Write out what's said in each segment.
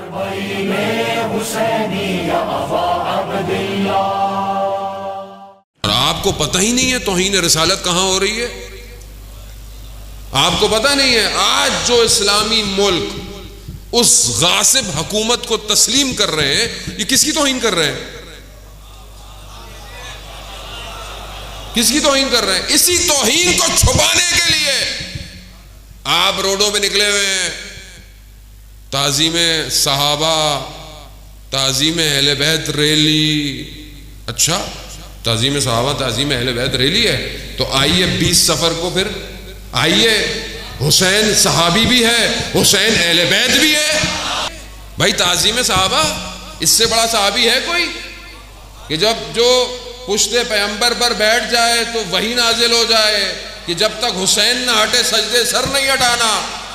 اور آپ کو پتہ ہی نہیں ہے توہین رسالت کہاں ہو رہی ہے. آپ کو پتہ نہیں ہے آج جو اسلامی ملک اس غاصب حکومت کو تسلیم کر رہے ہیں یہ کس کی توہین کر رہے ہیں؟ کس کی توہین کر رہے ہیں؟ اسی توہین کو چھپانے کے لیے آپ روڈوں پہ نکلے ہوئے ہیں. تعظیم صحابہ، تعظیم اہل بیت ریلی. اچھا تعظیم صحابہ، تعظیم اہل بیت ریلی ہے تو آئیے 20 صفر کو پھر آئیے. حسین صحابی بھی ہے، حسین اہل بیت بھی ہے. بھائی تعظیم صحابہ اس سے بڑا صحابی ہے کوئی کہ جب جو پشت پیغمبر پر بیٹھ جائے تو وہی نازل ہو جائے کہ جب تک حسین نہ ہٹے سجدے سر نہیں ہٹانا.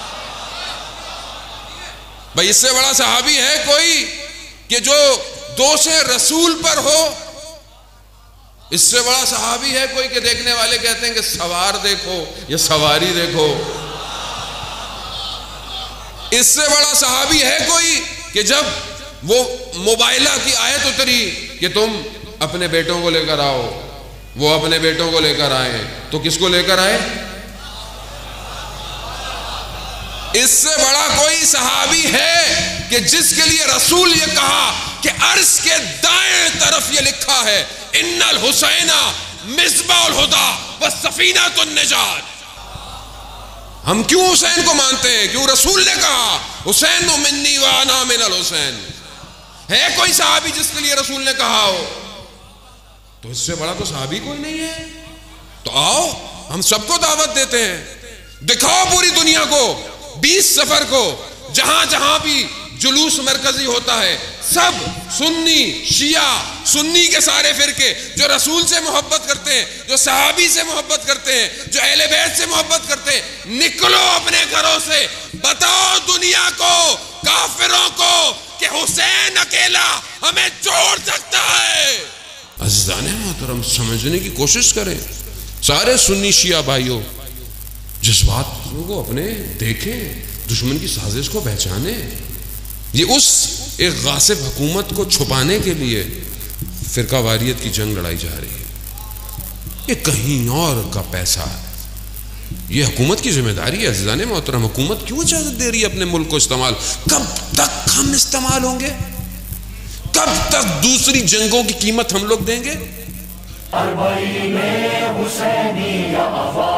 بھائی اس سے بڑا صحابی ہے کوئی کہ جو دوش رسول پر ہو؟ اس سے بڑا صحابی ہے کوئی کہ دیکھنے والے کہتے ہیں کہ سوار دیکھو یا سواری دیکھو؟ اس سے بڑا صحابی ہے کوئی کہ جب وہ موبائلہ کی آیت اتری کہ تم اپنے بیٹوں کو لے کر آؤ، وہ اپنے بیٹوں کو لے کر آئے تو کس کو لے کر آئے؟ اس سے بڑا کوئی صحابی ہے کہ جس کے لیے رسول یہ کہا کہ عرش کے دائیں طرف یہ لکھا ہے ان الحسین مصباح الہدی وسفینۃ النجات. ہم کیوں حسین کو مانتے ہیں؟ کیوں رسول نے کہا حسین منی وانا من الحسین. ہے کوئی صحابی جس کے لیے رسول نے کہا ہو؟ تو اس سے بڑا تو صحابی کوئی نہیں ہے. تو آؤ ہم سب کو دعوت دیتے ہیں، دکھاؤ پوری دنیا کو 20 صفر کو جہاں جہاں بھی جلوس مرکزی ہوتا ہے سب سنی شیعہ، سنی کے سارے فرقے جو رسول سے محبت کرتے ہیں، جو صحابی سے محبت کرتے ہیں، جو اہل بیت سے محبت کرتے ہیں، نکلو اپنے گھروں سے، بتاؤ دنیا کو، کافروں کو کہ حسین اکیلا ہمیں چھوڑ سکتا ہے. عزیزان محترم سمجھنے کی کوشش کریں. سارے سنی شیعہ بھائیوں جذبات کو اپنے دیکھیں، دشمن کی سازش کو پہچانیں. یہ اس ایک غاصب حکومت کو چھپانے کے لیے فرقہ واریت کی جنگ لڑائی جا رہی ہے. یہ کہیں اور کا پیسہ ہے، یہ حکومت کی ذمہ داری ہے. عزیزان محترم حکومت کیوں اجازت دے رہی ہے اپنے ملک کو استعمال؟ کب تک ہم استعمال ہوں گے؟ کب تک دوسری جنگوں کی قیمت ہم لوگ دیں گے؟